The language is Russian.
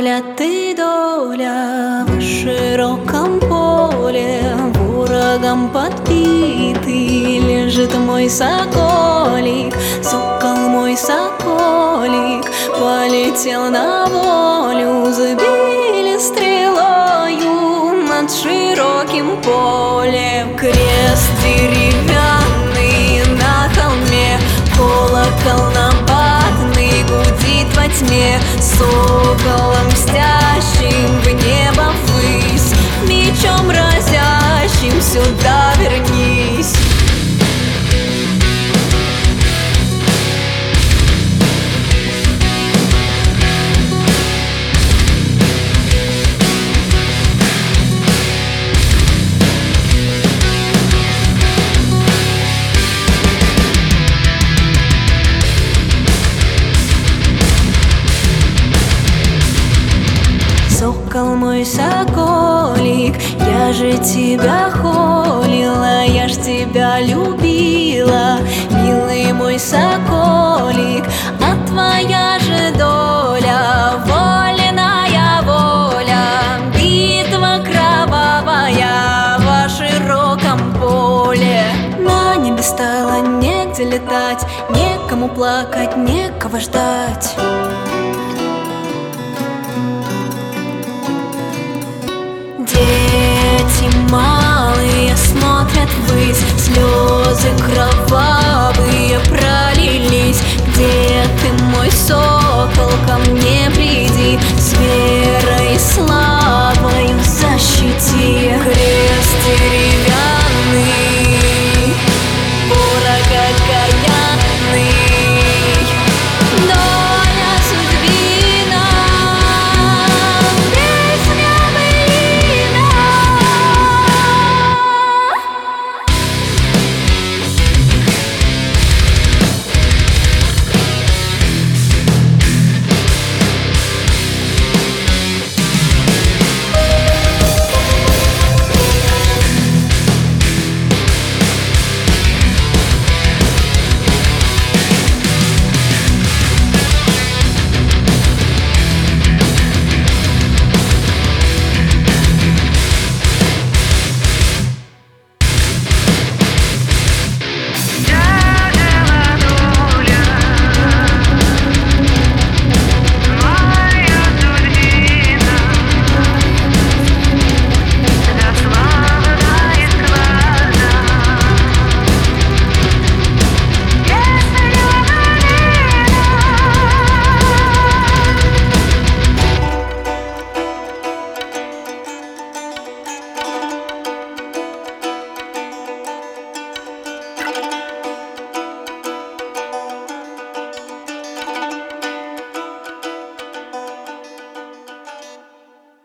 Доля ты, доля, в широком поле, ворогом подбитый лежит мой соколик. Сокол мой соколик полетел на волю, сбили стрелою над широким полем. Крест деревянный на холме, колокол нападный гудит во тьме. Соколом мстящим в небо ввысь, мечом разящим сюда вернись. Сокол мой соколик, я же тебя холила, я ж тебя любила, милый мой соколик, а твоя же доля, вольная воля, битва кровавая во широком поле. На небе стало негде летать, некому плакать, некого ждать. Дети малые смотрят ввысь, слезы кровавые